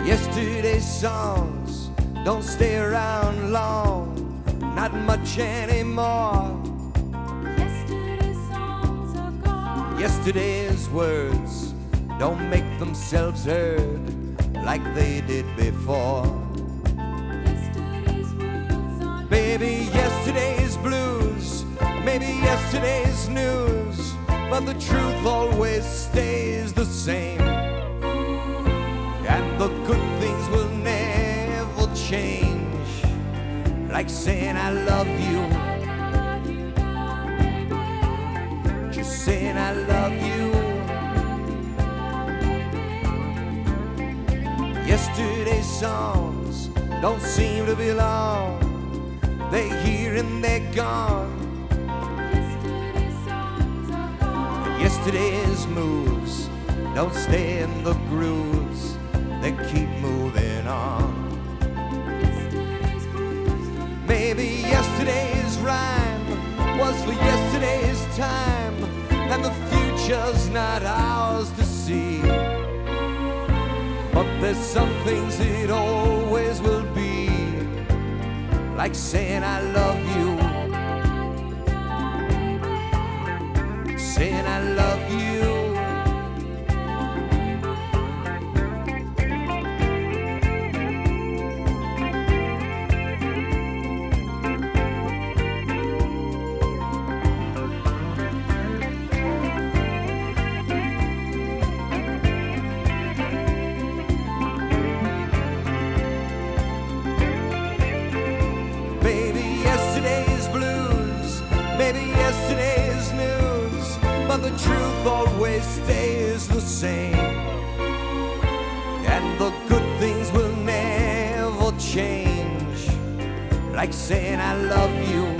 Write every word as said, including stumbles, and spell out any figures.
Yesterday's songs don't stay around long, not much anymore. Yesterday's songs are gone. Yesterday's words don't make themselves heard like they did before. Yesterday's words are Baby, yesterday's blues, maybe yesterday's news, but the truth always stays the same. And the good things will never change, like saying I love you, love you now, baby. just saying I love you. Yesterday's songs don't seem to belong, they're here and they're gone. Yesterday's songs are gone. And yesterday's moves don't stay in the grooves, they keep moving on. Yesterday's blues don't Maybe yesterday's rhyme was for yesterday's time, and the future's not ours to see. But there's some things it always will be, like saying I love you, love you now, baby. saying I love you. Maybe yesterday's blues, maybe yesterday's news, but the truth always stays the same. And the good things will never change, like saying I love you,